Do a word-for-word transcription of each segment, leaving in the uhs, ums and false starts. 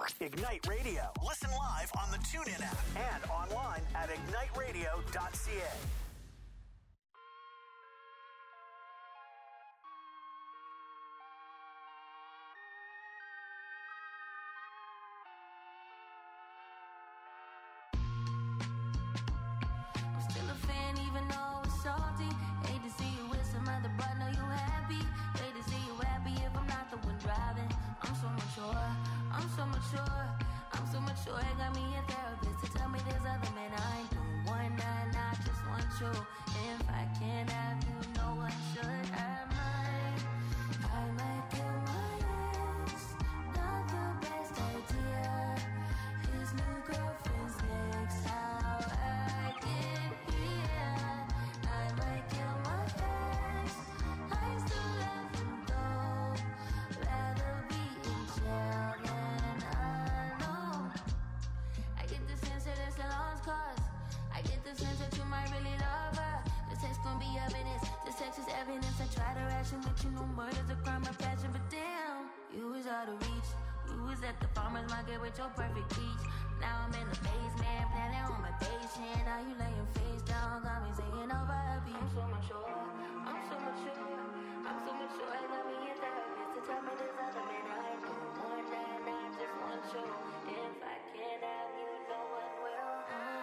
Ignite Radio. Listen live on the TuneIn app and online at ignite radio dot c a. I'm so mature, I'm so mature. It got me a therapist to tell me there's other men I don't want, and I just want you. If I can't have you, no one should have mine. I might kill my ex, not the best idea. His new girlfriend's next, how I get here. I might kill my ex, I still love him though. Rather be in jail than alone. I get the sense that it's a lost cause. I get the sense that you might really love her. This text gon' be evidence. This text is evidence. I try to ration, but you know murder's a crime of passion. But damn, you was out of reach. You was at the farmer's market with your perfect peach. Now I'm in the basement, planning on my patient. Now you laying face down, got me singing over a beat. I'm so mature, I'm so mature, I'm so mature. I got me a therapist to tell me there's other men I don't want, and I just want you. If I can't have you, no one will.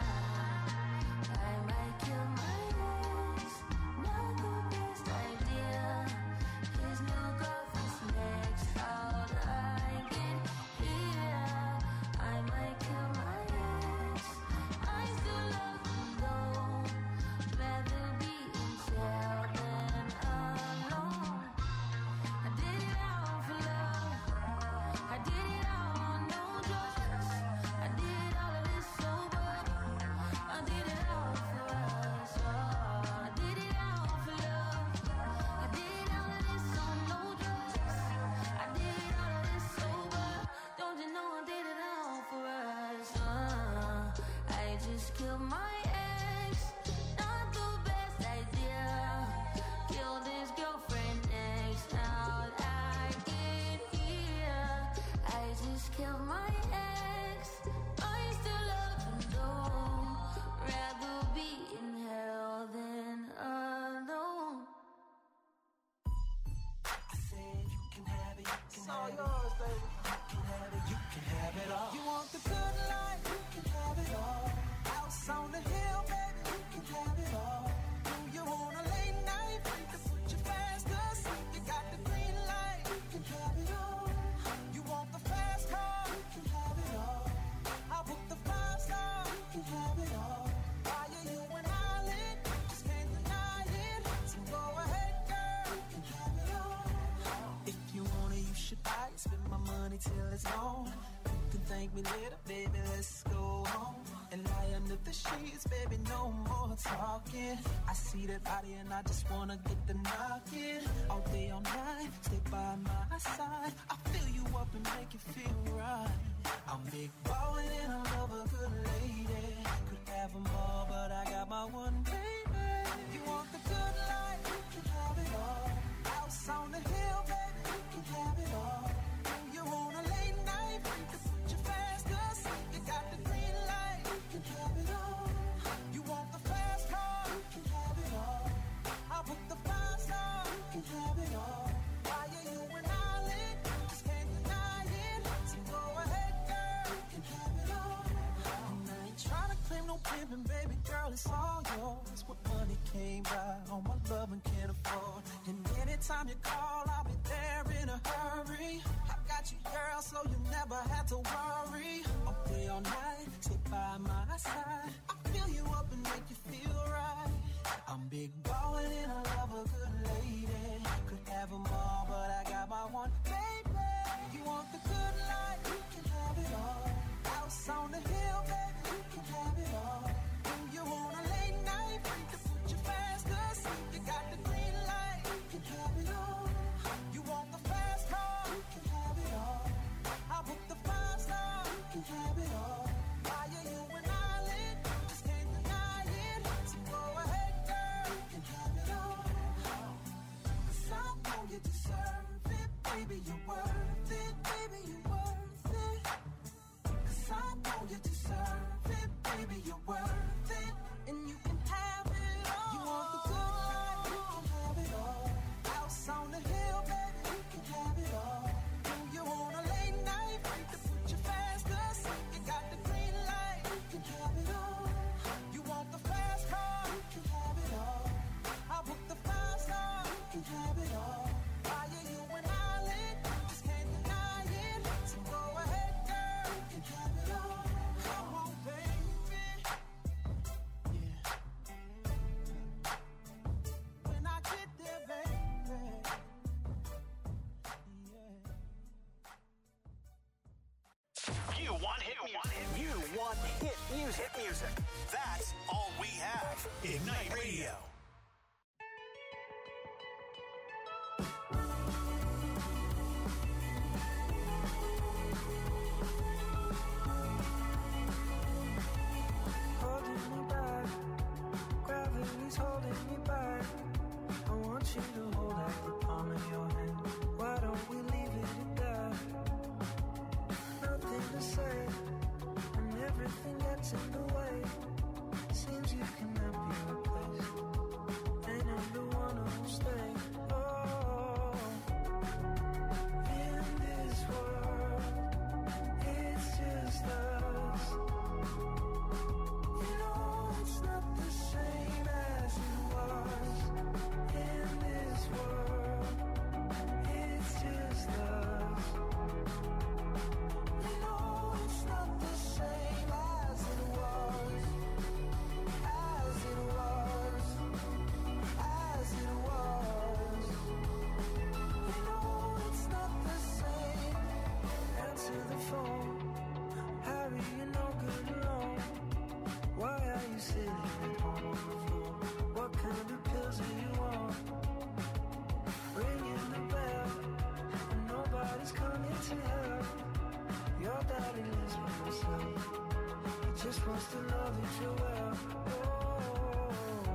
I might kill my ex, not the best idea. His new girlfriend's next, how'd I get here? I might kill my ex, I still love him though. Rather be in jail than alone. I did it all for love, I did it all, no drugs. I did all of this sober, I did it all for us. Oh, I did it all for love, I did all of this on no drugs. I did all of this sober, don't you know I did it all for us. Uh, I just killed my ex, not the best idea. Killed his girlfriend next, how'd I get here? I just killed my ex, I still love him though. Rather be in hell than alone. I said you can have it, you can it's all yours, baby. You can have it, you can have it all. You want the good life, you can have it all. House on the hill, baby, you can have it all. Do you want a late night, free to put you fast asleep? You got the green light, you can have it all. You want the fast car, you can have it all. I'll put the five star, you can have it all. Why are you an island? Just can't deny it. So go ahead, girl, you can have it all. If you want it, you should buy it. Spend my money till it's gone. You can thank me later, baby, let's go home and lie under the sheets, baby, no more talking. I see that body and I just wanna get the knocking. All day, all night, stay by my side. I fill you up and make you feel right. I'm big ballin' and I love a good lady. Could have them all, but I got my one baby. You want the good life, you can have it all. House on the hill, baby, you can have it all. Do you want a late night, free to put you fast asleep? You got the green light, you can have it all. You want the fast car, you can have it all. I'll put the five star, you can have it all. Why are you an island? Just can't deny it. So go ahead, girl, you can have it all. And I ain't tryna claim no pimpin', baby girl, it's all yours. What money came by, all my love and can't afford. And anytime you call, I'll be there in a hurry. I got you, girl, so you never have to worry. All day, all night, stay by my side. I fill you up and make you feel right. I'm big ballin' and I love a good lady. Could have them all, but I got my one baby. You want the good life, you can have it all. House on the hill, baby, you can have it all. Do you want a late night, free to put you fast asleep? You got the green light, you can have it all. You want the fast car, you can have it all. I'll put the five star, you can have it all. Why you music. That's all we have. Ignite Radio. Holding me back, gravity's holding me back. I want you to hold out the palm of your hand. Why don't we leave it at that? Nothing to say, and everything gets in the way. Seems you cannot be replaced, and I'm the one who'll stay. Oh, in this world, it's just us. You know it's not the same as it was. In this world, it's just us. You know it's not the same as it was. As it was. As it was. You know it's not the same. Answer the phone. Harry, you're no good alone. Why are you sitting at home on the floor? What kind of pills are you on? Ringing the bell, and nobody's coming to help. Your daddy lives by himself. He just wants to know that you're well. Oh,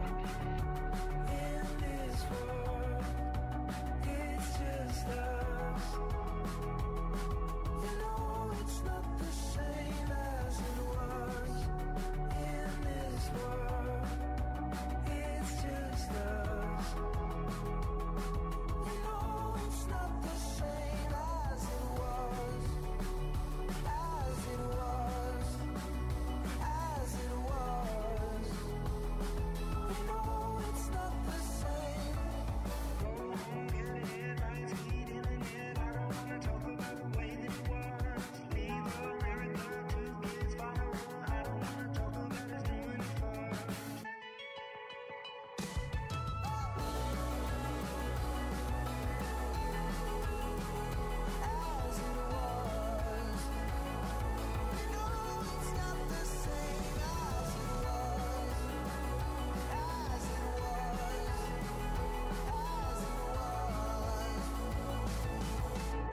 in this world, it's just us. You know it's not the same as it was. In this world, it's just us. You know it's not the same as it was. As it was. As it was. You know it's not the same. Go home, get it, lights heat in the head. I don't wanna talk about the way that it was. Leave America, two kids follow her. I don't wanna talk about us doing it first. As it was. You know it's not the same as it was. As it was. As it was.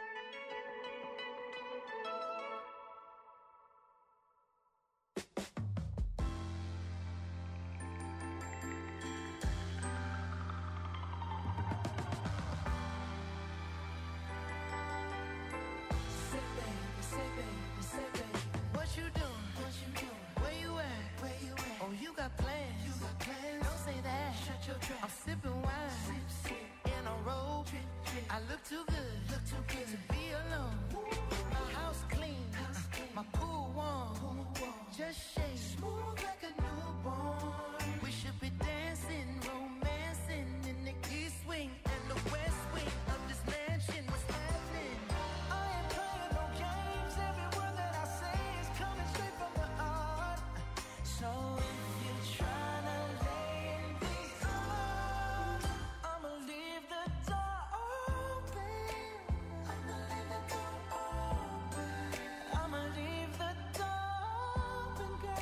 Say baby, say baby, say baby. What you doing? What you doing? Where you at? Where you at? Oh, you got plans. You got plans. Don't say that. Shut your trap. I'm sipping wine. Sip, sip. In a robe. Trip, trip. I look too good. Look too good to be alone. My house clean. House clean. My pool warm. Pool warm. Just shake. Smooth like a newborn. We should be dancing, romancing in the east wing and the west wing of this mansion. What's happening? I ain't playing no games. Every word that I say is coming straight from the heart. So if you're trying to lay in these arms, I'ma leave the door open. I'ma leave the door open. I'ma leave the door open, girl.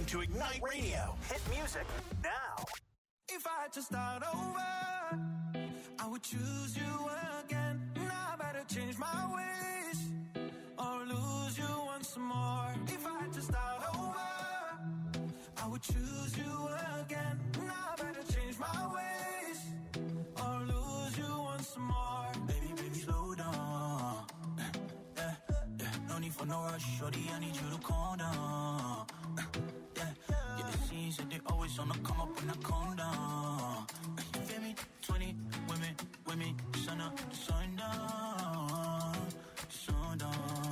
to Ignite Radio. Hit music now. If I had to start over, I would choose you again. Now I better change my ways or lose you once more. If I had to start over, I would choose you again. Now I better change my ways or lose you once more. Baby, baby, slow down. Yeah, yeah. No need for no rush, shorty, I need you to calm down. Yeah, yeah, it seems that they always on the come up when I calm down. You feel me? twenty women, women, sun up, sun down, sun down.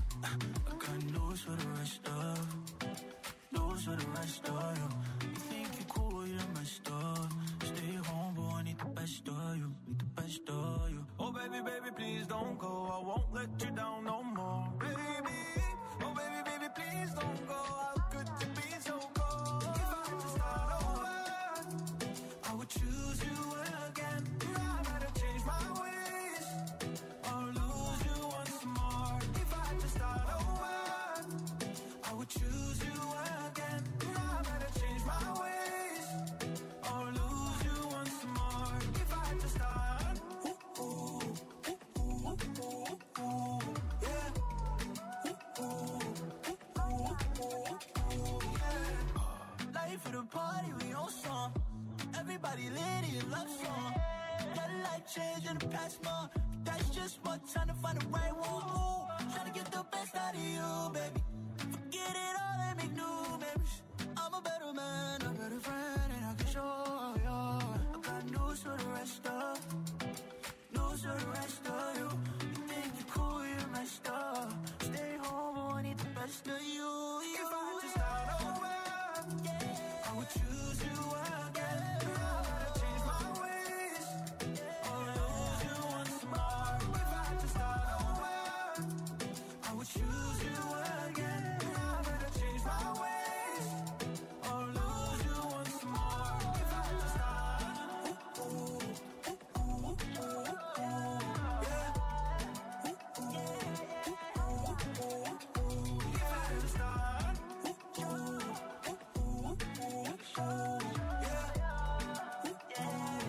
I got news for the rest of, news for the rest of you. You think you're cool, you're messed up. Stay home, but I need the best of you, need the best of you. Oh baby, baby, please don't go. I won't let you down no more, baby. Oh baby, baby, please don't go. How could you be so cold? If I had to start over, I would choose you again. Now I better change my ways or lose you once more. If I had to start over, I would choose you again. Now I better change my ways or lose you once more. If I had to start, ooh, ooh, ooh, ooh, ooh, ooh, yeah. Ooh, ooh, ooh, ooh, ooh, yeah. Life for the party, we on song. Everybody lit in love song. Got a life change in the past month. That's just one time to find the right one. Ooh, trying to get the best out of you, baby. Forget it all and make new memories. I'm a better man, a better friend, and I can show you. I got news for the rest of, news for the rest of you. You think you're cool, you're messed up. Stay home, but I need the best of you. you if I had to start over, yeah, I would choose you again. Now I gotta change my ways or lose you once more. If I had to start over, I would choose you again. Now I better change my ways or lose you once more. If I had to start, ooh, ooh, ooh, ooh, ooh, ooh, yeah. Ooh, ooh, ooh, ooh, ooh, ooh. If I had to start, ooh, ooh, ooh, ooh, ooh, ooh, yeah. Ooh,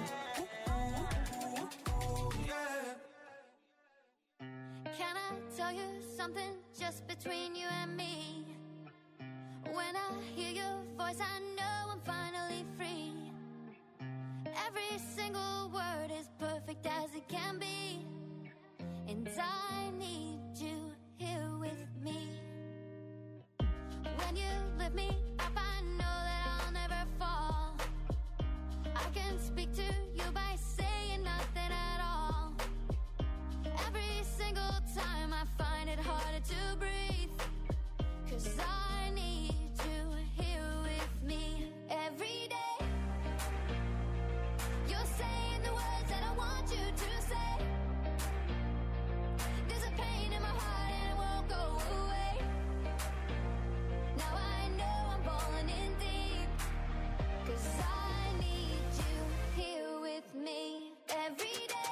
ooh, ooh, ooh, yeah. Can I tell you something just between you and me? When I hear your voice, I know I'm finally free. Every single word is perfect as it can be. And I need you here with me. When you lift me up, I know that I'll never fall. I can speak to you by saying nothing at all. Every single time I find it harder to breathe, 'cause I need you here with me every day. You're saying the words that I want you to say. There's a pain in my heart and it won't go away. Now I know I'm falling in deep, 'cause I need you here with me every day.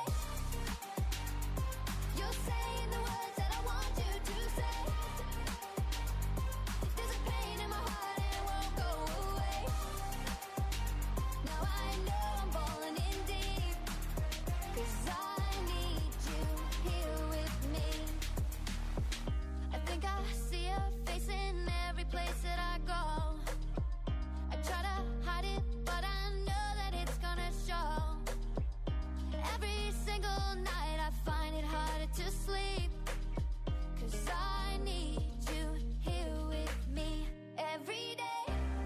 You're saying the words that I want you to say. There's a pain in my heart and it won't go away. Now I know I'm falling in deep, 'cause I need you here with me. I think I see your face in every place that I go. I try to hide it, but I know that it's gonna show. Every single night I find it harder to sleep, 'cause I need you here with me every day.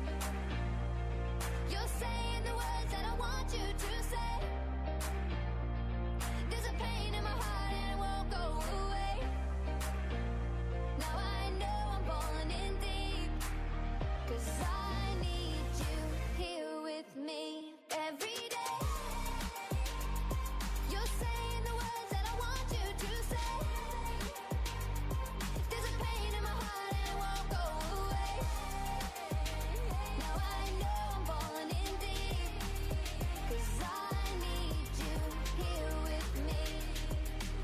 You're saying the words that I want you to say. There's a pain in my heart and it won't go away. Now I know I'm falling in deep, 'cause I need you here with me every day. You're saying the words that I want you to say. There's a pain in my heart and it won't go away. Now I know I'm falling in deep, 'cause I need you here with me.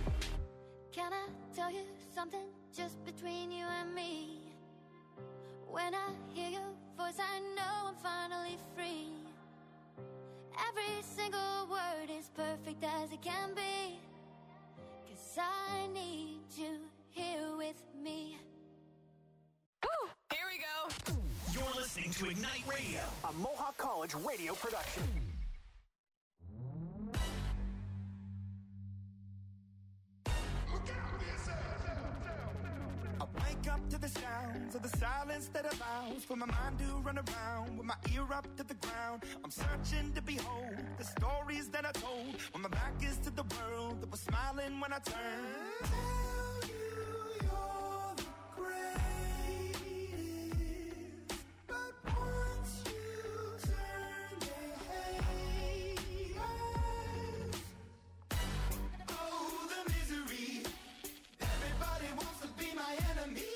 Can I tell you something just between you and me? When I hear your voice, I know I'm finally free. Every single word is perfect as it can be. 'Cause I need you here with me. Woo! Here we go. You're listening to Ignite Radio, a Mohawk College radio production. I wake up to the sounds of the silence that allows for my mind to run around with my ear up to the ground. I'm searching to behold the stories that I told when my back is to the world that was smiling when I turned. Tell you you're the greatest, but once you turn, they hate us. Oh, the misery. Everybody wants to be my enemy.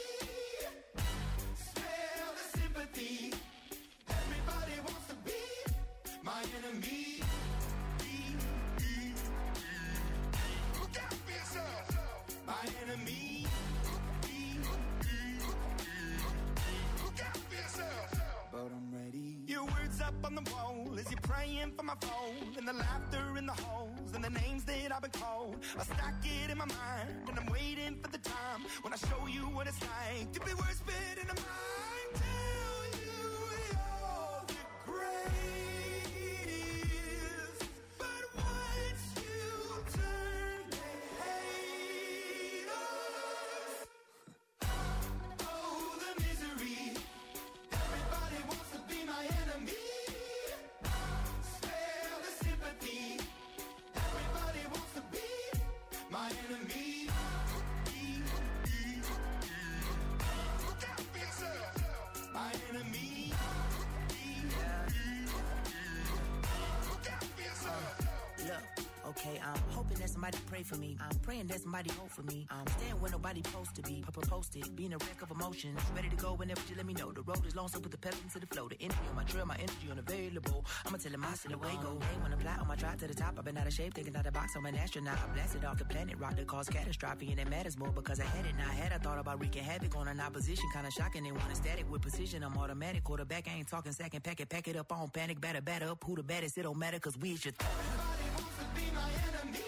Smell the sympathy. Everybody wants to be my enemy. Look out for yourself. My enemy. Look out for yourself. But I'm ready. Your words up on the wall as you're praying for my phone, and the laughter in the halls and the names that I've been called. I stack it in my mind and I'm waiting for the time when I show you what it's like to be worse fit in a mind. Tell you you're the greatest, but once you turn, they hate us. Oh, the misery. Everybody wants to be my enemy. Spare the sympathy. Everybody wants to be my enemy. Look out for yourself. My enemy. Look out for yourself. Look, okay, I'm hoping that somebody pray for me. I'm praying that somebody hope for me. I'm staying where nobody supposed to be. Papa posted, being a wreck of emotions. Ready to go whenever you let me know. The road is long, so put the pedal into the flow. The energy on my trail, my energy unavailable. I'ma tell him I see the way go. Hey, when I fly on my drive to the top, I've been out of shape, thinking out the box. I'm an astronaut. I blasted off the planet, rock that caused catastrophe, and it matters more because I had it. Now I had I thought about wreaking havoc on an opposition, kinda shocking. They want a static with precision. I'm automatic. Quarterback, I ain't talking second pack it, pack it up on panic, batter, batter up. Who the baddest? It don't matter, cause we should. Everybody wants to be my enemy.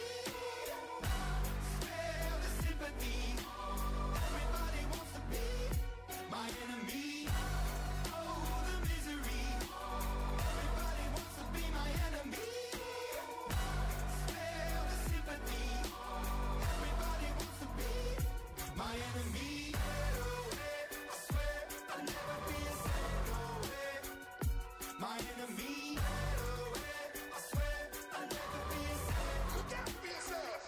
Spare the sympathy. Everybody wants to be my enemy. Oh, the misery. Everybody wants to be my enemy. Spare the sympathy. Everybody wants to be my enemy. I swear I'll never be a second away. My enemy. I swear I'll never be a second. Look out for yourself.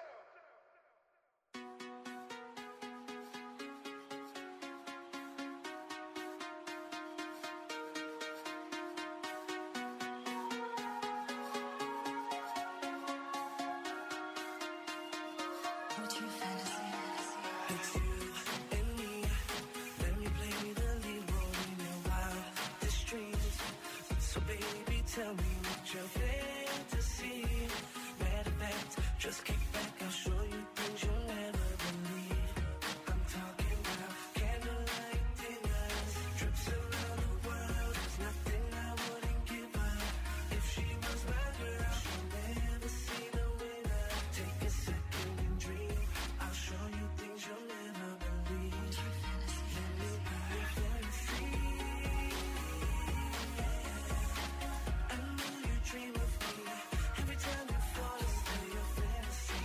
What's your fantasy? It's you and me. Let me play the lead role in your wildest dreams. So baby, tell me what your fantasy. Matter of fact, just kick back. I'll show you things you'll never believe. I'm talking about candlelight dinners, trips around the world. There's nothing I wouldn't give up. If she was my girl, she'll never see the winner. Take a second and dream. I'll show you things you'll never believe. Let me be your fantasy. I know you dream of me. Every time you fall into your fantasy.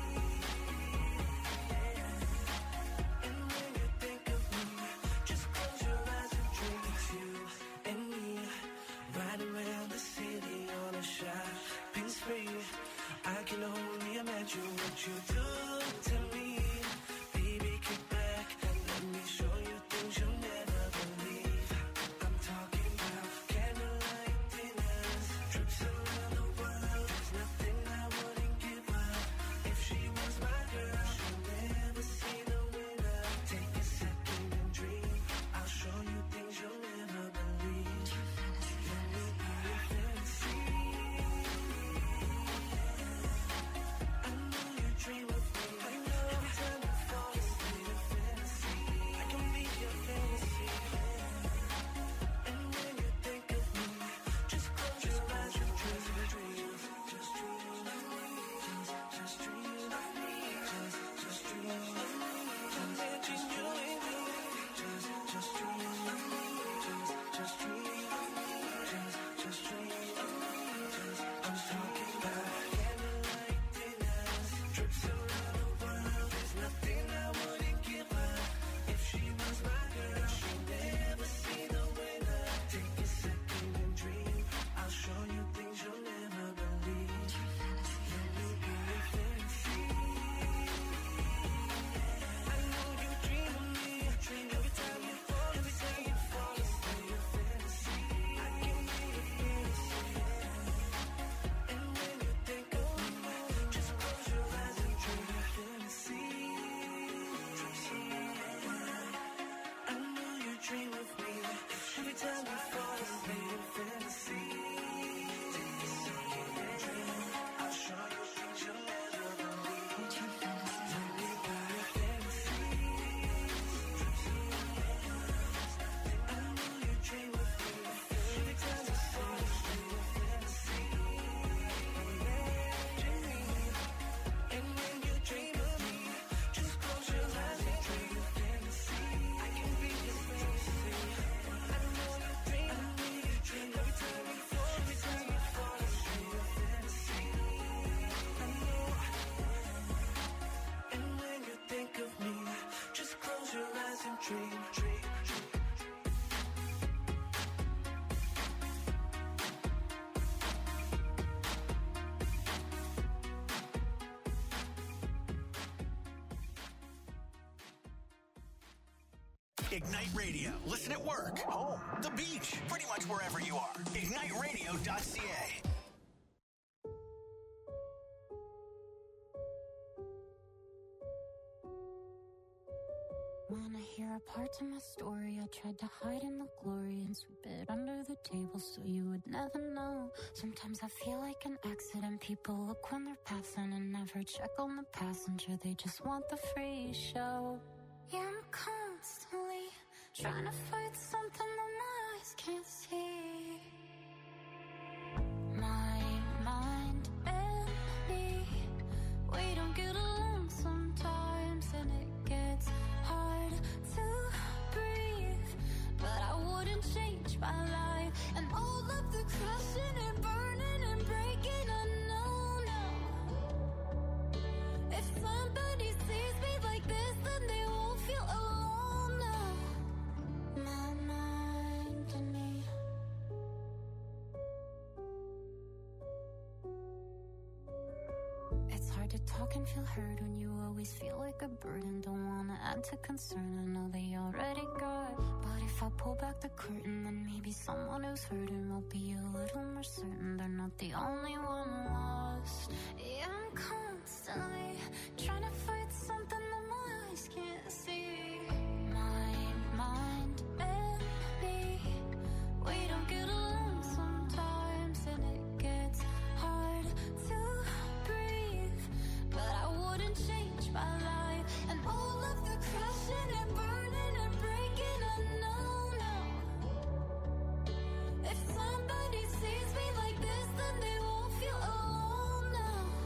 And when you think of me, just close your eyes and dream. It's you and me, riding around the city on a shopping spree. I can only imagine what you do to me. Baby, kick back and let me show you things you'll never believe. I'm talking about candlelight dinners, trips around the world. There's nothing I wouldn't give up. If she was my girl, she'll never see the winner. Take a second and dream. I'll show you things you'll never believe. Let me be your fantasy. I know you dream of me. Every Ignite Radio. Listen at work, home, the beach, pretty much wherever you are. ignite radio dot c a. Wanna hear a part of my story? I tried to hide in the glory and sweep it under the table so you would never know. Sometimes I feel like an accident. People look when they're passing and never check on the passenger. They just want the free show. Yeah, I'm constantly trying to fight something that my eyes can't see. My mind and me, we don't get along sometimes, and it gets hard to breathe. But I wouldn't change my life, and all of the crashing and burning and breaking, I know now. If somebody sees me like this, then they won't feel alone now. My mind and me. It's hard to talk and feel heard when you always feel like a burden. Don't wanna add to concern, I know they already got. But if I pull back the curtain, then maybe someone who's hurting will be a little more certain they're not the only one lost. Yeah, I'm constantly trying to fight something that my eyes can't see. My mind and me, we don't get along sometimes, and it gets hard to breathe. But I wouldn't change my life, and all of the crashing and burning and breaking, I know now. If somebody sees me like this, then they won't feel alone now.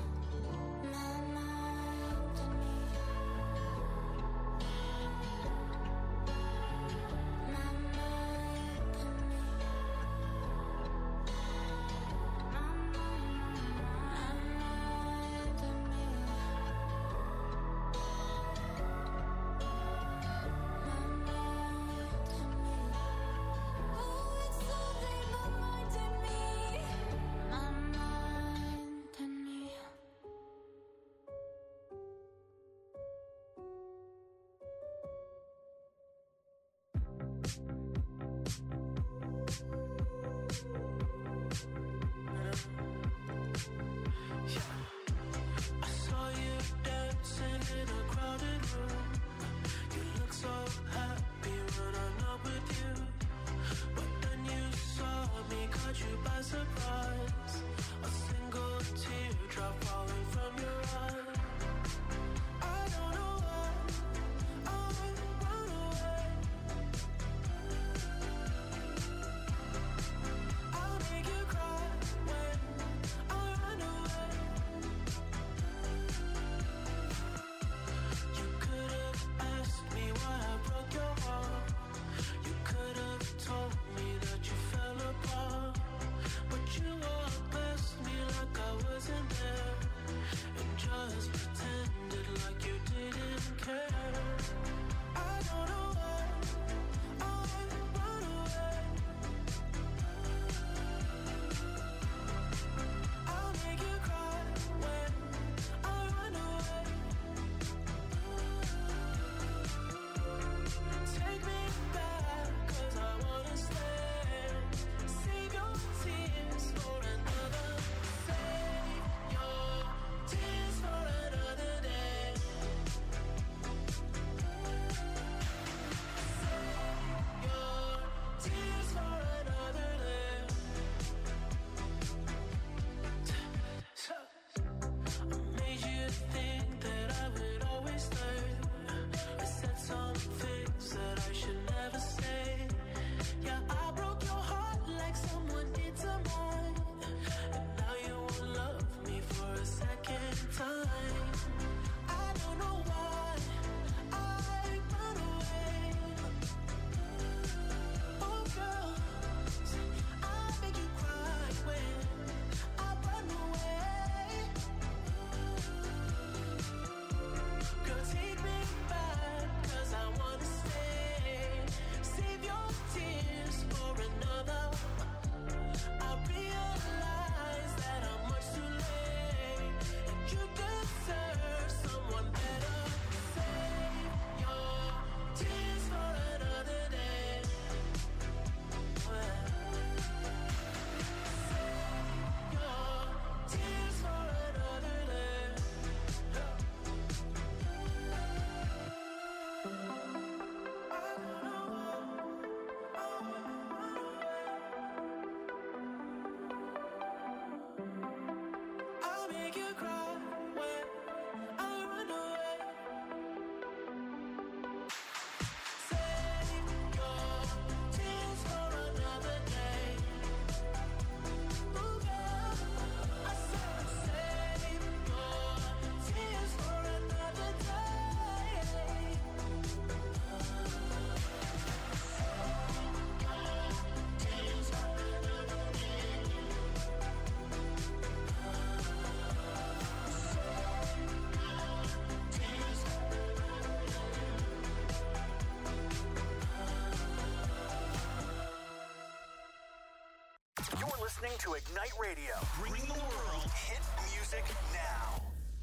listening to Ignite Radio, bringing the world hit music now.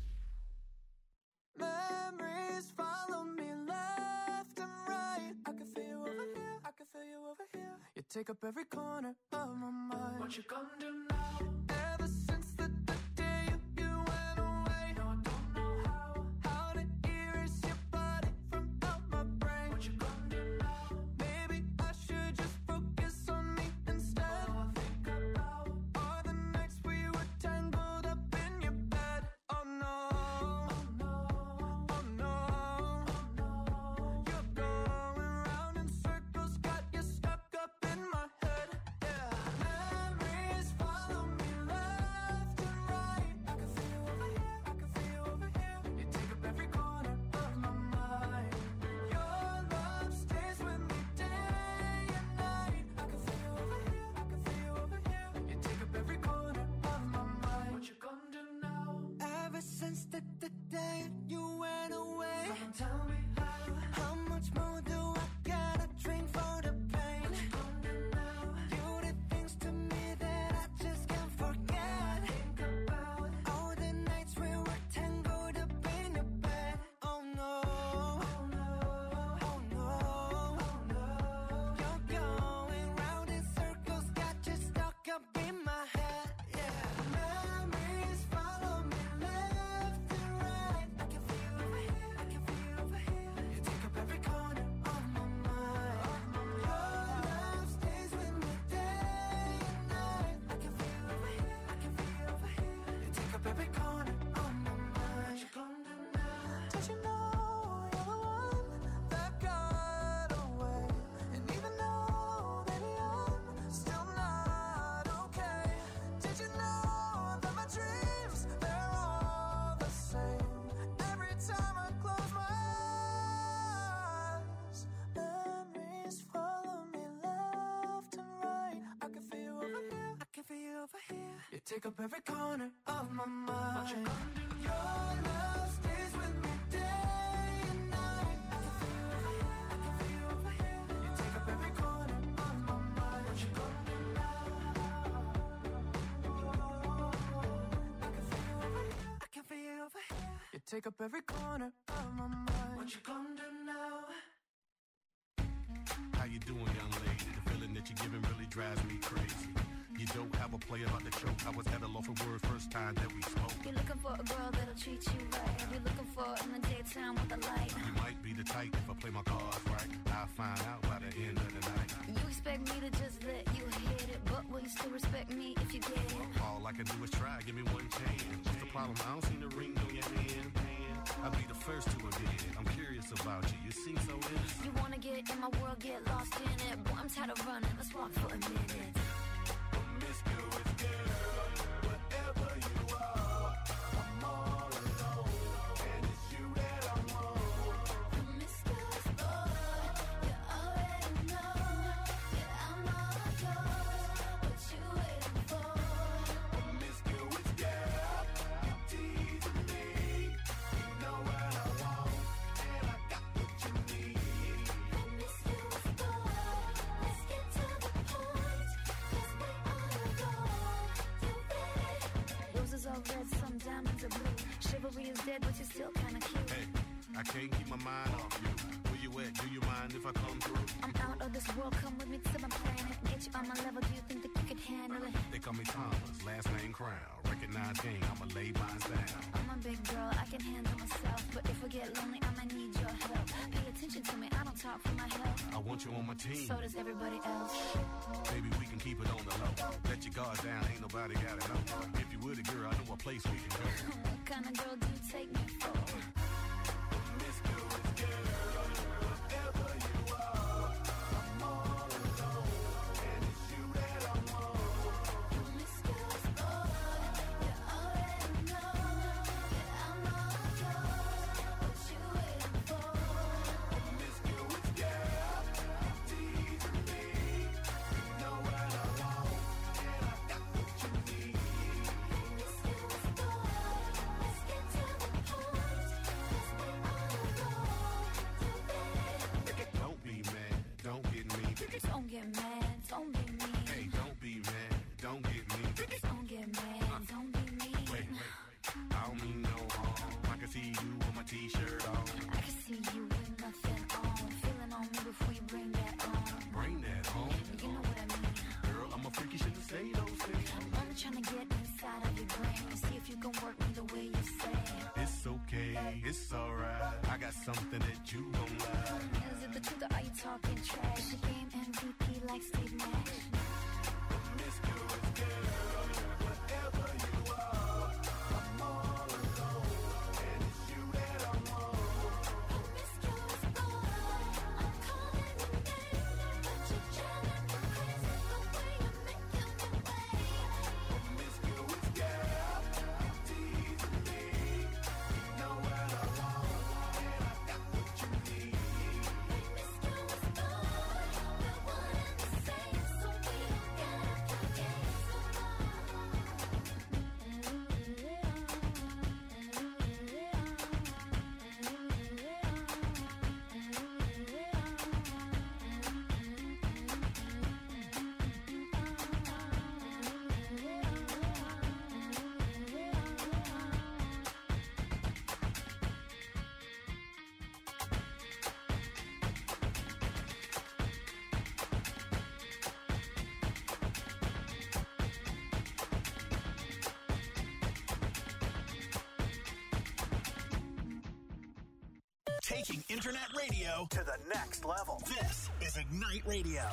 Memories follow me left and right. I can feel you over here, I can feel you over here. You take up every corner of my mind. What you gonna do now? Ever since the, the day you, you went away, no, I don't know how, how to erase your body from out my brain. What you gonna do now? Maybe I should just focus on me instead. All I think about are the nights we were tangled up in your bed. Oh no. Since the, the day you went away, someone tell me how, how much more do I gotta drink for the pain? What you gonna do now? You did things to me that I just can't forget. Think about all the nights we were tangled up in your bed. Oh no, oh no, oh no, oh no. You're going round in circles, got you stuck up in my head. Yeah, memories follow me left and right. I can feel you over here, I can feel you over here. You take up every corner of my mind. Your love stays with me day and night. I can feel you over here, I can feel you over here. You take up every corner of my mind. What you gonna do now? Did you know you're the one that got away? And even though, baby, I'm still not okay. Did you know that my dreams, they're all the same? Every time I close my eyes, memories follow me left and right. I can feel you over here, I can feel you over here. You take up every corner of my mind. What you gonna do? Your love stays with me day and night. I can feel you over here, I can feel you over here. You take up every corner of my mind. What you gonna do now? I can feel you over here, I can feel you over here. You take up every corner of my mind. What you gonna do now? How you doing, young lady? The feeling that you're giving really drives me crazy. You don't have a play about the choke. I was at a loss for words first time that we spoke. You're looking for a girl that'll treat you right. You're looking for in the daytime with the light. You might be the type if I play my cards right. I'll find out by the end of the night. You expect me to just let you hit it, but will you still respect me if you get it? All I can do is try, give me one chance. What's the problem? I don't see the ring on your hand. I'll be the first to admit it. I'm curious about you. You seem so innocent. You wanna get in my world, get lost in it. Boy, I'm tired of running. Let's walk for a minute. Promiscuous girl, whatever you are, I'm all alone, and it's you that I want. Promiscuous boy, you already know that I'm all yours. What you waiting for? Promiscuous girl, you teasing me. You know what I want, and I got what you need. Promiscuous boy, let's get to the point, 'cause we all know you ready. Roses are red, some diamonds are blue. Chivalry is dead, but you're still kinda cute. Hey, I can't keep my mind off you. Where you at? Do you mind if I come through? I'm out of this world, come with me to my planet. Get you on my level, do you think that you could handle it? They call me Thomas, last name Crown. Recognize game, I'ma lay mine down. I'm a big girl, I can handle myself. But if I get lonely, I might need your help. Pay attention to me, I don't talk for my health. I want you on my team. So does everybody else. Maybe we can keep it on the low. Let your guard down, ain't nobody gotta know. If you with a girl, I know a place we can go. What kind of girl do you take me for? Promiscuous girl, whatever you are, I'm all alone, and it's you that I want. Promiscuous boy, you already know that I'm all yours. What you waiting for? Promiscuous girl, you teasing me. You know what I want, and I got what you need. Promiscuous boy, let's get to it's alright. I got something that you gon' like. Is it the truth or are you talking trash? The game M V P like Steve Nash. Promiscuous girl, whatever you are, I'm all alone, and it's you that I want. Promiscuous boy, I'm calling your name, but you're driving me crazy the way you're making me wait. Promiscuous girl, you're teasing me. You know what I want, and I got what you need. Promiscuous boy, we're one and the same, so we don't gotta play games no Taking internet radio to the next level. This is Ignite Radio.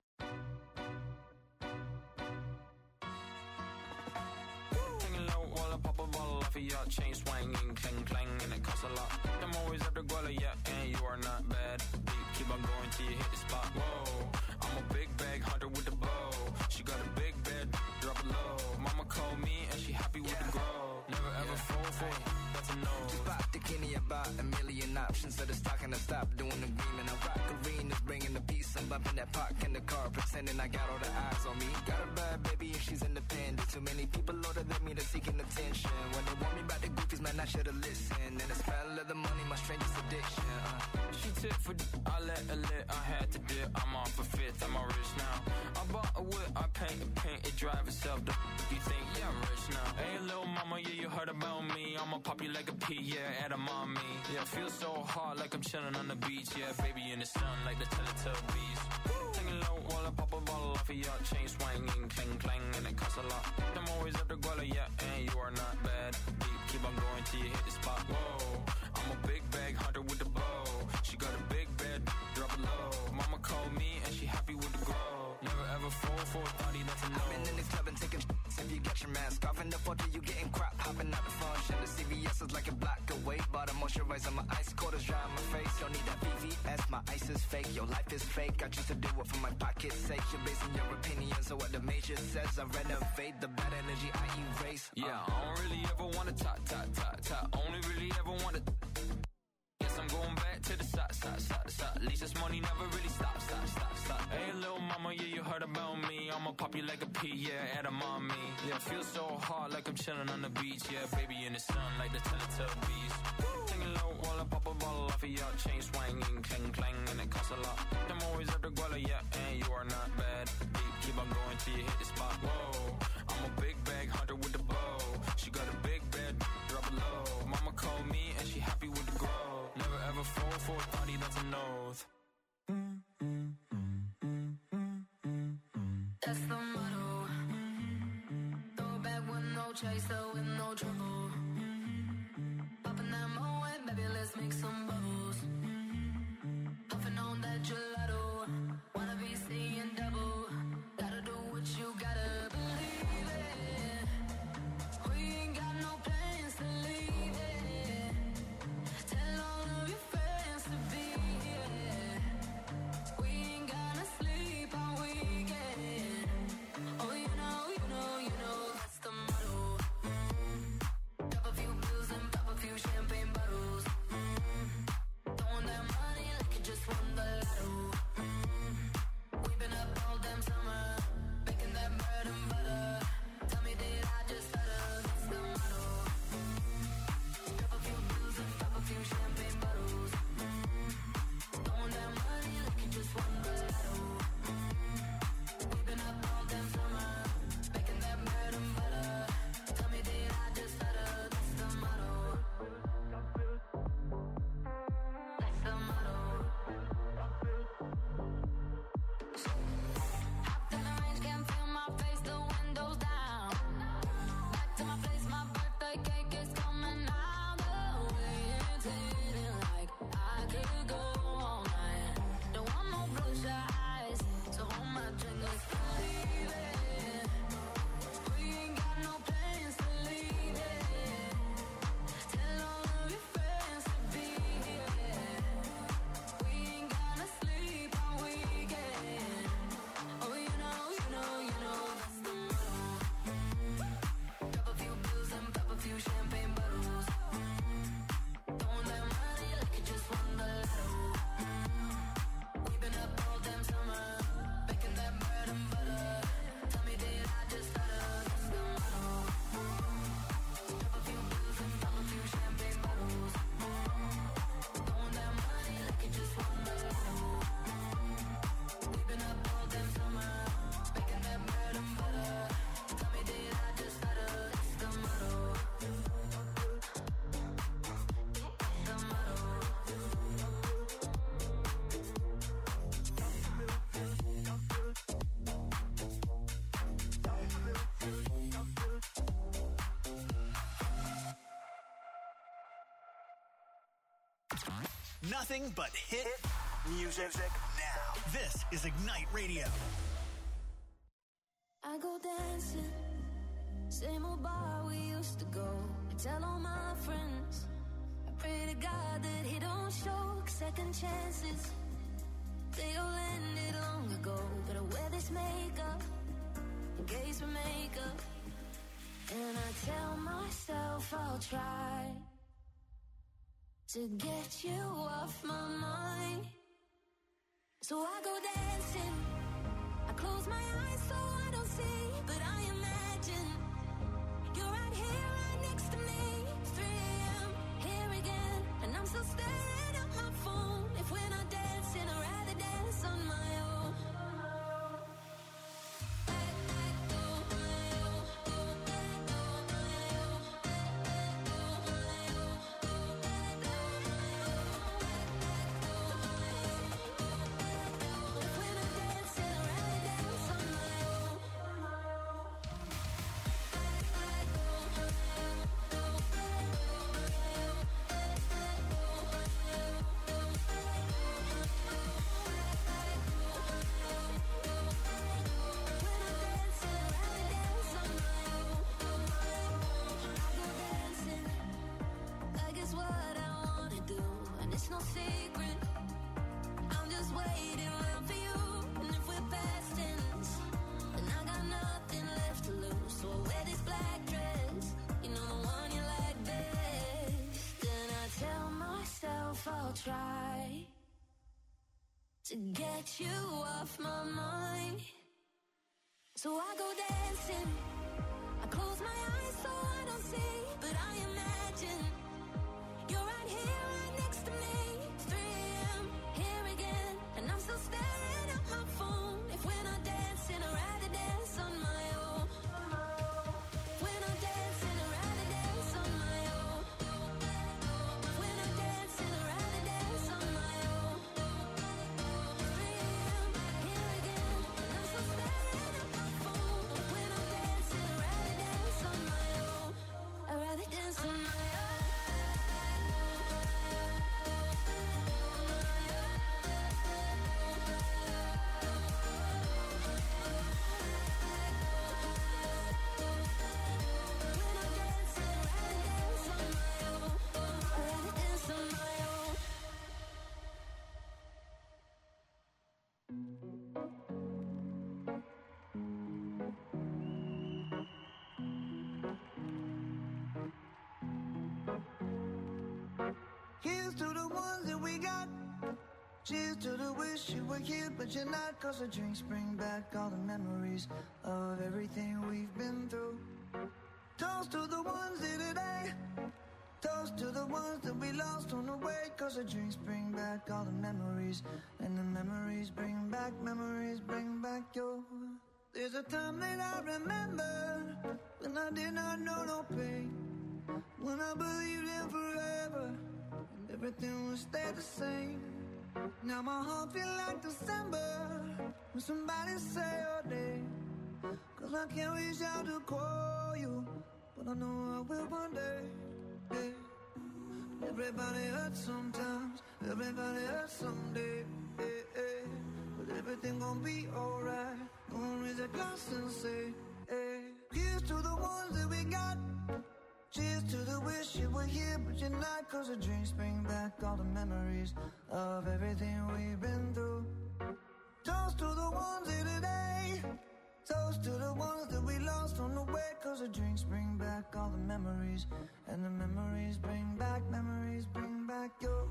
Hanging low while I pop a bottle off of your chain swinging, clang clang, and it costs a lot. I'm always after Guala, yeah, and you are not bad. Deep, keep on going till you hit the spot. Whoa, I'm a big bag hunter with the bow. She got a big bed, drop it low. Mama called me and she happy with the grow. Never ever fall for it, that's a no. Just pop the Kenny about a million options. So the stock and I stop doing the green. And I rock arenas, bringing the peace. I'm bumping that park in the car, pretending I got all the eyes on me. Got a bad baby and she's independent. Too many people older than me, they're seeking attention. When they want me about the goofies, man, I should've listened. And the smell of the money, my strangest addiction. Uh. She tip for d- I let her lit, I had to dip. I'm off a fifth, I'm all rich now. I bought a whip, I paint and paint, it drive itself. The f- you think, yeah, I'm rich now. Hey, little mama, yeah, you heard about me. I'ma pop you like a pea, yeah, at a mommy. Yeah, feel so hot like I'm chilling on the beach. Yeah, baby in the sun like the Teletubbies. Hanging low while I pop a bottle off of your chain swinging, clang clang, and it costs a lot. I'm always after Guala, yeah, and you are not bad. Deep, keep on going till you hit the spot. Whoa, I'm a big bag hunter with the bow. She got a big bed, drop it low. Mama called me and she happy with the grow. Never ever fall for a thotty, that's a no. I've been in the club and taking sh**s. If you get your mask off in the photo, you getting crap. Hopping out the function. The C V S is like a block away. Bought a moisturizer, my ice cold is dry on my face. Don't need that V V S, my ice is fake. Your life is fake. I choose to do it for my pocket's sake. You're basing your opinions on what the major says. I renovate the bad energy I erase. Yeah, I don't really ever wanna talk, talk, talk, talk. Only really ever wanna. Yes, I'm going back to the side, side, side, side. At least this money never really stops, stop, stop, stop. Hey, little mama, yeah, you heard about me. I'ma pop you like a pea, yeah, at a mommy. Yeah, feel so hot like I'm chilling on the beach. Yeah, baby in the sun like the Teletubbies. Hanging low while I pop a bottle off of your chain swinging, clang clang, and it costs a lot. I'm always after Guala, yeah, and you are not bad. Deep, keep on going till you hit the spot. Whoa, I'm a big bag hunter with the bow. She got a big bed, drop it low. Mama called me and she happy with the grow. Never ever fall for a thotty, that's a nose. That's the motto. Throw it back with no chaser, with no trouble. Popping that Moet, baby, let's make some bubbles. Puffing on that gelato. Wanna be seeing double. Gotta do what you got. Nothing but hit music now. This is Ignite Radio. I go dancing, same old bar we used to go. I tell all my friends, I pray to God that he don't show second chances. They all ended long ago, but I wear this makeup in case we make up. And I tell myself I'll try to get you off my mind. So I go dancing, I close my eyes so I don't see, but I imagine you're right here, right next to me. three a.m. here again, and I'm still staring at my phone. If we're not dancing, I'd rather dance on my own. No secret, I'm just waiting around for you. And if we're past tense, then I got nothing left to lose. So I wear this black dress, you know the one you like best. Then I tell myself I'll try to get you off my mind. So I go dancing, I close my eyes so I don't see, but I imagine you're right here, right next to me. three a.m. here again, and I'm still staring at my phone. If we're not dancing, I'd rather dance on my own. If we're not dancing, I'd rather dance on my own. If we're not dancing, I'd rather dance on my own. three a.m. here again, and I'm still staring at my phone. If we're not dancing, I'd rather dance on my own. I'd rather dance on my own. Here's to the ones that we got. Cheers to the wish you were here, but you're not. Cause the drinks bring back all the memories of everything we've been through. Toast to the ones here today. Toast to the ones that we lost on the way. Cause the drinks bring back all the memories. And the memories bring back, memories bring back your. There's a time that I remember when I did not know no pain. When I believed in forever and everything would stay the same. Now my heart feel like December when somebody say your name. Cause I can't reach out to call you, but I know I will one day. Yeah. Everybody hurts sometimes, everybody hurts someday. Yeah, yeah. But everything gon' be alright. Gonna raise a glass and say, hey. Here's to the ones that we got. Cheers to the wish you were here, but you're not. Cause the drinks bring back all the memories of everything we've been through. Toast to the ones here today. Toast to the ones that we lost on the way. Cause the drinks bring back all the memories. And the memories bring back, memories bring back your.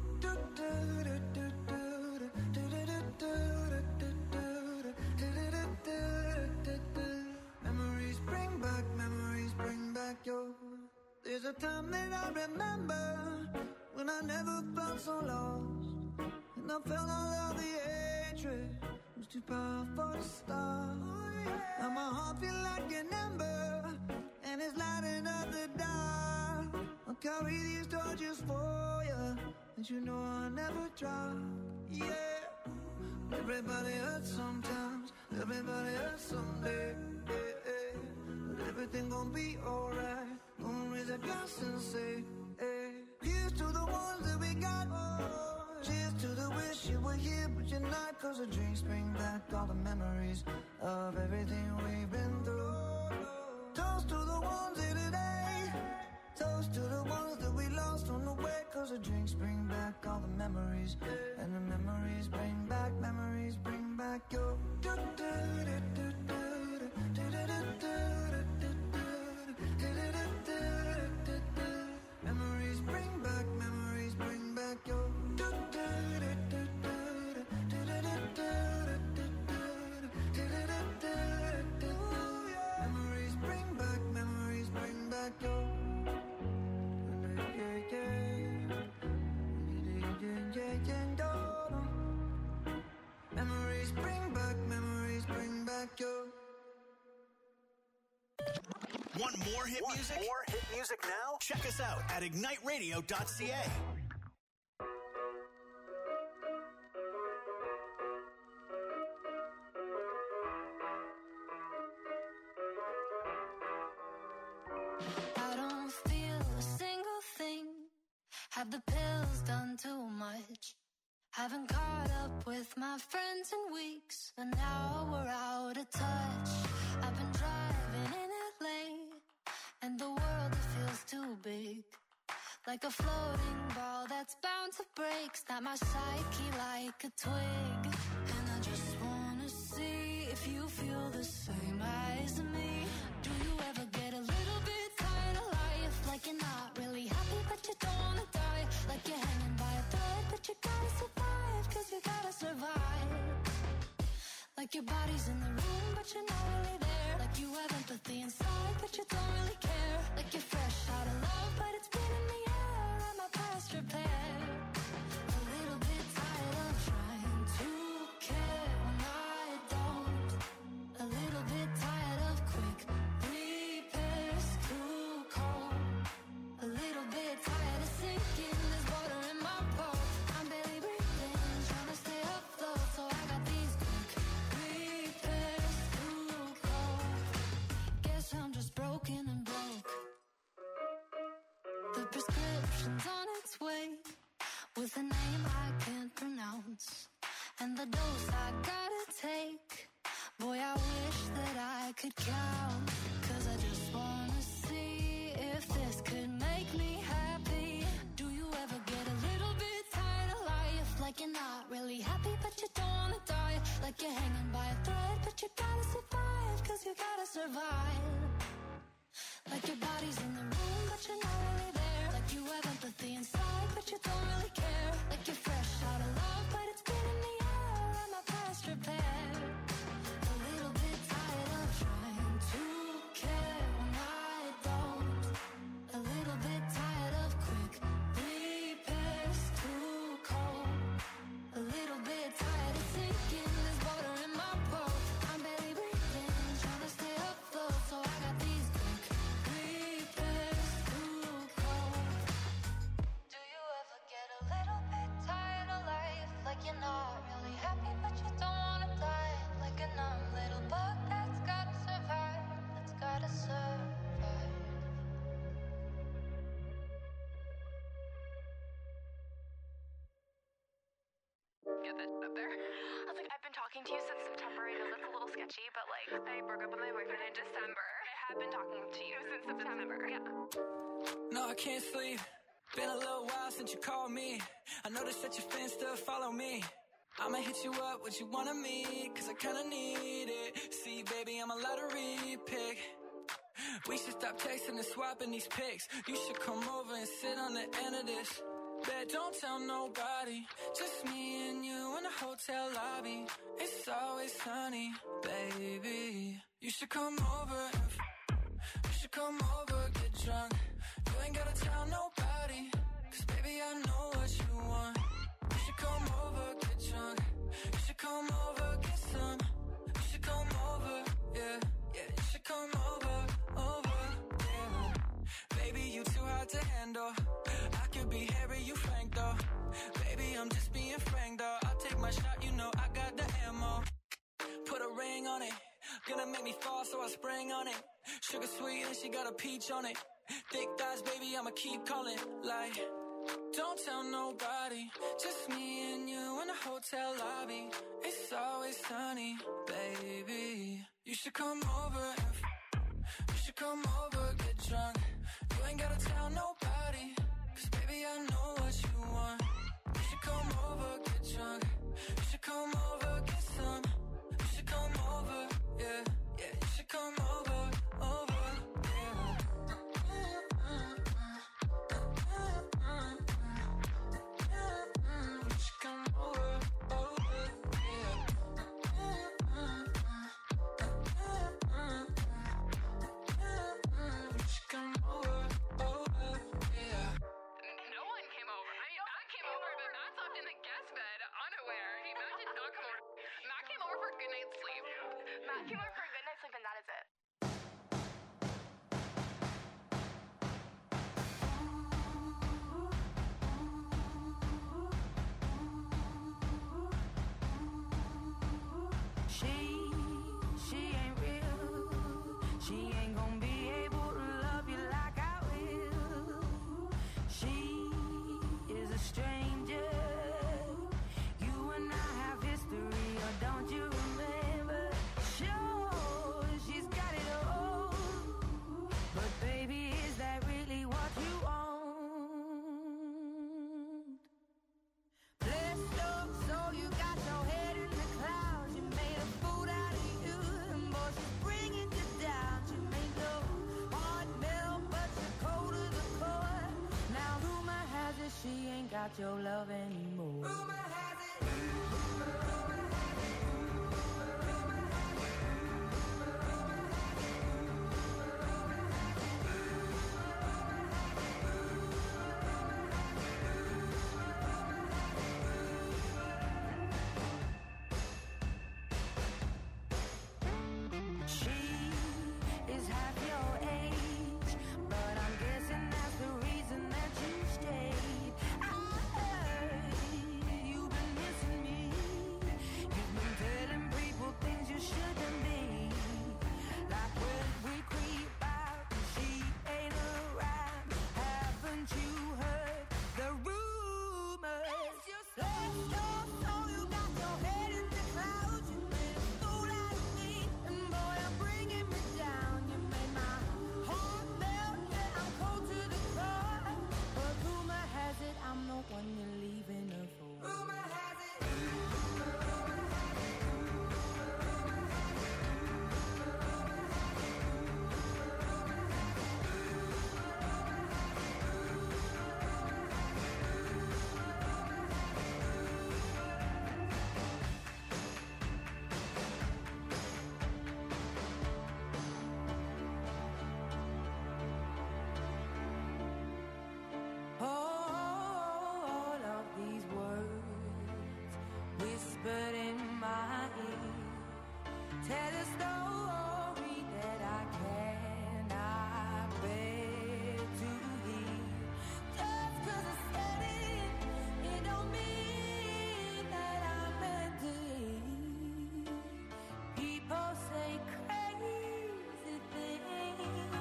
Memories bring back, memories bring back your. There's a time that I remember when I never felt so lost. And I felt all of the hatred was too powerful to stop. Now my heart feel like an ember and it's lighting up the dark. I'll carry these torches for you, and you know I'll never drop. Yeah. Everybody hurts sometimes, everybody hurts someday. Yeah, yeah. But everything gon' be alright. Gonna raise a glass and say, hey. Here's to the ones that we got. cause the drinks bring back all the memories of everything we've been through. Toast to the ones here today, toast to the ones that we lost on the way, cause the drinks bring back all the memories, and the memories bring back, memories bring back your memories bring back, memories bring back your memories bring back, memories bring back your memories bring back, memories bring back your. Want more hit Want music? More hit music now? Check us out at ignite radio dot c a. I don't feel a single thing. Have the pills done too much? Haven't caught up with my friends in weeks, and now we're out of touch. I've been driving in L A, and the world, it feels too big. Like a floating ball that's bound to break. Snap my psyche like a twig. And I just wanna see if you feel the same as me. Do you ever get a little bit tired of life? Like you're not really happy but you don't wanna die. Like you're hanging by a thread but you gotta survive, cause you gotta survive. Like your body's in the room but you're not really there. Like you have empathy inside but you don't really care. Like you're fresh out of love but it's been in the air and my past repair. A little bit tired of trying to care when I don't. A little bit tired of quick repairs, too cold. A little bit tired of sinking, there's water in my boat. I'm barely breathing, trying to stay afloat, so I got these quick repairs, too cold. Guess I'm just broken and broke. The prescription's on its way, with a name I can't pronounce, and the dose I gotta take. Boy, I wish that I could count, cause I just wanna see if this could make me happy. Do you ever get a little bit tired of life? Like you're not really happy but you don't wanna die. Like you're hanging by a thread but you gotta survive, cause you gotta survive. Like your body's in the room but you're not really there. Like you have empathy inside but you don't really care. Like you're fresh out of love but it's been in the air and my past repair. A little bit tired of trying to care when I don't. A little bit tired of quick repairs, too cold. A little bit tired of sinking, there's water in my boat. I'm barely breathing, trying to stay afloat, so I got these quick repairs, too cold. Do you ever get a little bit tired of life? Like you're not really happy but you don't wanna die. Like a numb little bug that's gotta survive, that's gotta survive. Get that up there. I was like, I've been talking to you since September. I know that's a little sketchy, but like, I broke up with my boyfriend in December. I have been talking to you since September. Yeah. No, I can't sleep. Been a little while since you called me. I noticed that your fans still follow me. I'ma hit you up, what you wanna meet, cause I kinda need it. See, baby, I'm a lottery pick. We should stop texting and swapping these pics. You should come over and sit on the end of this. Bet don't tell nobody, just me and you in the hotel lobby. It's always sunny, baby. You should come over and f- you should come over, get drunk. You ain't gotta tell nobody, cause baby I know what you want. You should come over, get drunk. You should come over, get some. You should come over, yeah, yeah. You should come over, over, yeah. Baby, you too hard to handle. I could be Harry, you Frank though. Baby, I'm just being frank though. I'll take my shot, you know I got the ammo. Put a ring on it, gonna make me fall so I spring on it. Sugar sweet and she got a peach on it. Thick thighs, baby, I'ma keep calling. Like, don't tell nobody, just me and you in the hotel lobby. It's always sunny, baby. You should come over and f- you should come over, get drunk. You ain't gotta tell nobody, cause baby I know what you want. You should come over, get drunk. You should come over, get some. You should come over, yeah, yeah. You should come over, over, yeah. You should come over, over, yeah. You should come over, over, yeah. No one came over. I mean, Matt came over, but Matt slept in the guest bed, unaware. He, Matt did not come over. Matt came over for a good night's sleep. Matt came over for a good night's sleep, and that is it. She, she ain't real. She ain't gonna be able to love you like I will. She is a stranger. You and I have history, or don't you remember? Sure, she's got it all. But baby, is that really what you want? Blessed up, so you got your head in the clouds. You made a fool out of you, and boy, she's bringing you down. She made your heart melt, but you're cold to the core. Now rumor has it she ain't got your love anymore. Rumor has it. She is half your age, but I'm guessing that's the reason that you stayed. I heard you've been missing me. You've been telling people things you shouldn't be. Like when we creep out and she ain't around. Haven't you heard the rumors? Let's go, so you got your head in the clouds. You made a fool out of me, and boy, you're bringing me down. You made my heart melt, yeah, I'm cold to the core. But rumor has it I'm the one you're leaving her for. Rumor has it. All of these words whispered in my ear tell a story that I cannot bear to hear. Just 'cause I said it, it don't mean that I meant it. People say crazy things.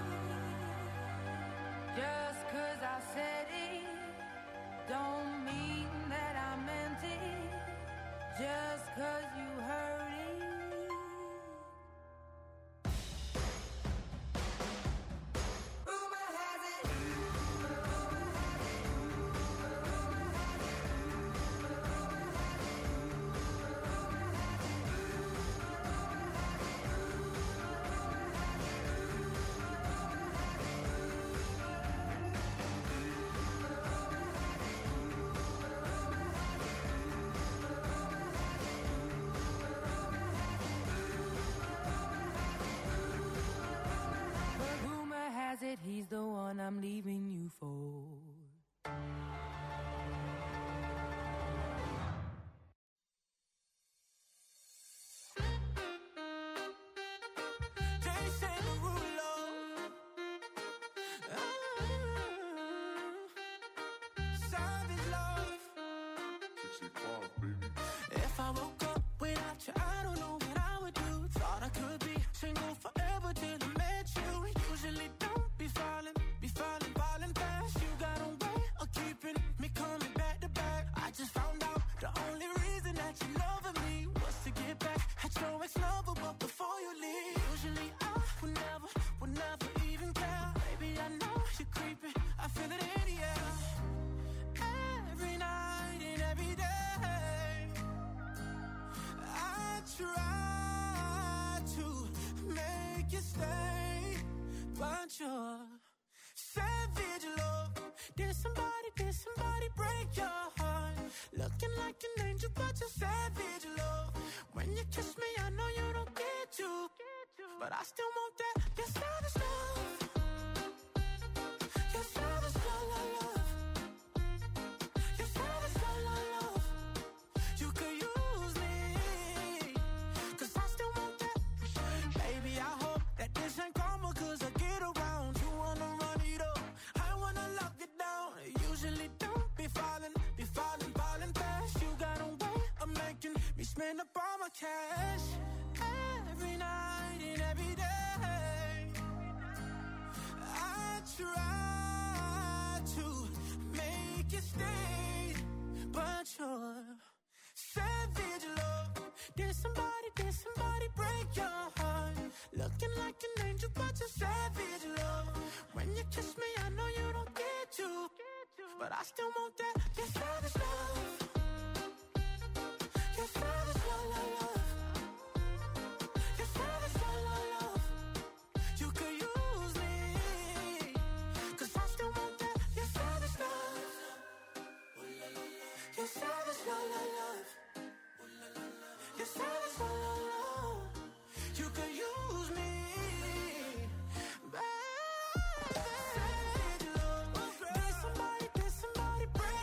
Just 'cause I said it don't mean that I meant it. Just 'cause you heard it. Rumor has it. But rumor has it he's the one I'm leaving you for. Jason Derulo. Ah, Savage love. If I woke up without you, I don't know what I would do. Thought I could be single forever till I met you. Usually don't be falling, be falling, falling fast. You got a way of keeping me coming back to back. I just found out the only reason feel it in the air. Every night and every day, I try to make you stay, but you're savage love. Did somebody, did somebody break your heart? Looking like an angel, but you're savage love. When you kiss me, I know you don't get to, but I still want that. Your savage love. Your savage love, love, love. Your savage love, love, love. You could use me, 'cause I still want that. Baby, I hope that this ain't karma, 'cause I get around. You wanna run it up, I wanna lock it down. Usually don't be falling, be falling, falling fast. You got a way of making me spend up all my cash. Every night and every day, I try to make you stay, but you're savage love. Did somebody, did somebody break your heart? Looking like an angel, but you're savage love. When you kiss me, I know you don't get to, but I still want that. Your savage love. Your savage love, love, love. Your savage love, love, love. You could use me, 'cause I still want that. Your savage love. Your savage love, love, love. Your savage love, love, love. You could use me.